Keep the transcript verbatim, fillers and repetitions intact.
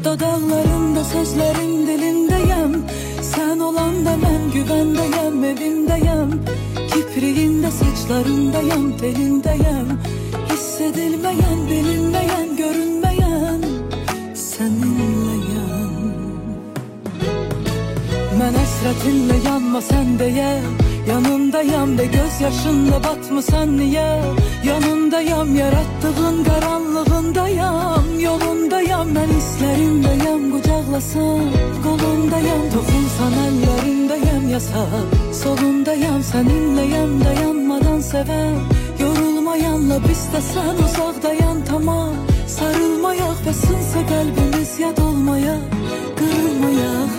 Dodaqlarında, sözlərim dilindəyəm. Sən olanda mən güvəndəyəm, evimdəyəm. Kipriyində, saçlarındayam, telindəyəm. Hiss edilməyən, bilinməyən, görünməyən səninləyəm. Mən əsrətinlə yanma sən deyə, yanındayam de göz yaşınla batmısan niyə? Yanındayam, yaratdığın qaranlığındayam. Yolundayam, mən hislərindəyəm, qucaqlasan qolundayam. Toxunsan əllərindəyəm, yasak solundayam. Səninləyəm, dayanmadan sevəm. Yorulmayanla biz də sən uzaqdayan, tamam. Sarılmayaq və sınsa qəlbimiz, yad olmayaq, qırılmayaq.